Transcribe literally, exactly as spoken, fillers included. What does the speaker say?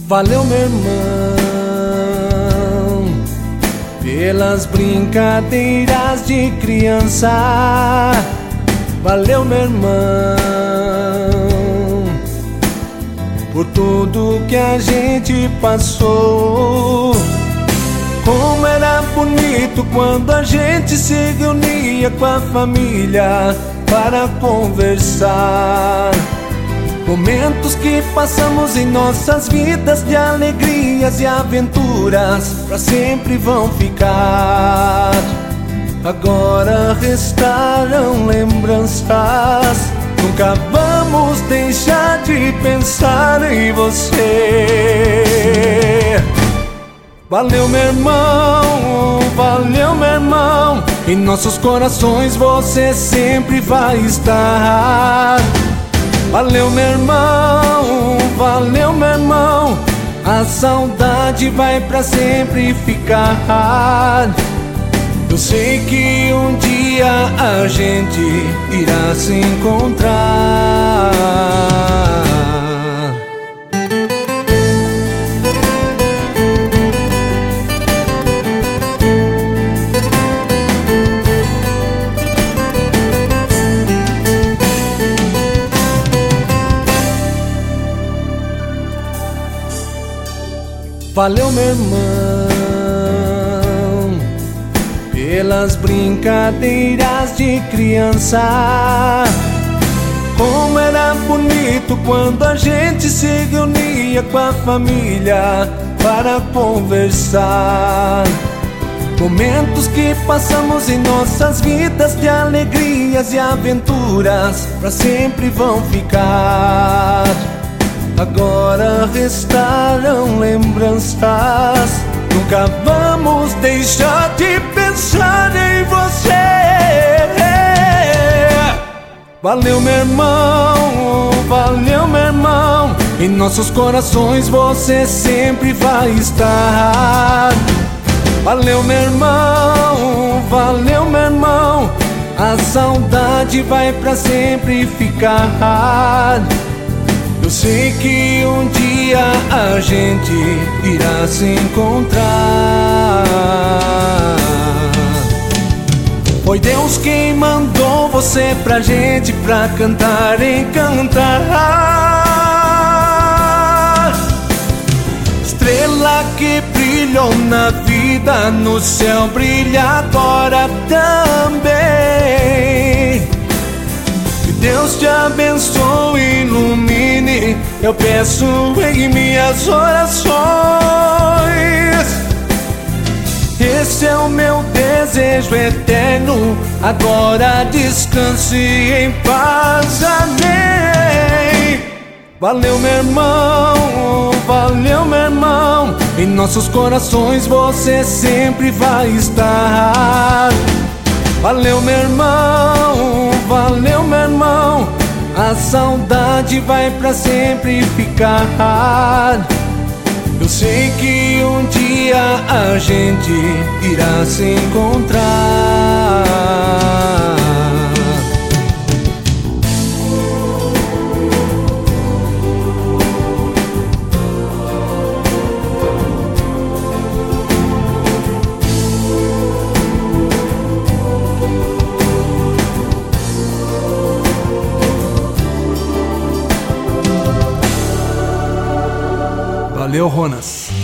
Valeu, meu irmão, pelas brincadeiras de criança. Valeu, meu irmão, por tudo que a gente passou. Como era bonito quando a gente se reunia com a família para conversar. Momentos que passamos em nossas vidas de alegrias e aventuras pra sempre vão ficar. Agora restaram lembranças, nunca vamos deixar de pensar em você. Valeu, meu irmão, valeu, meu irmão, em nossos corações você sempre vai estar. Valeu, meu irmão, valeu, meu irmão, a saudade vai pra sempre ficar. Eu sei que um dia a gente irá se encontrar. Valeu, meu irmão, pelas brincadeiras de criança. Como era bonito quando a gente se reunia com a família para conversar. Momentos que passamos em nossas vidas de alegrias e aventuras pra sempre vão ficar. Agora restaram lembranças, nunca vamos deixar de pensar em você. Valeu, meu irmão, valeu, meu irmão, em nossos corações você sempre vai estar. Valeu, meu irmão, valeu, meu irmão, a saudade vai pra sempre ficar. Eu sei que um dia a gente irá se encontrar. Foi Deus quem mandou você pra gente, pra cantar e cantar. Estrela que brilhou na vida, no céu brilha agora também. Que Deus te abençoe e ilumine, eu peço em minhas orações. Esse é o meu desejo eterno, agora descanse em paz, amém. Valeu, meu irmão, valeu, meu irmão, em nossos corações você sempre vai estar. Valeu, meu irmão, valeu, meu irmão, a saudade vai pra sempre ficar. Eu sei que um dia a gente irá se encontrar. Valeu, Ronas.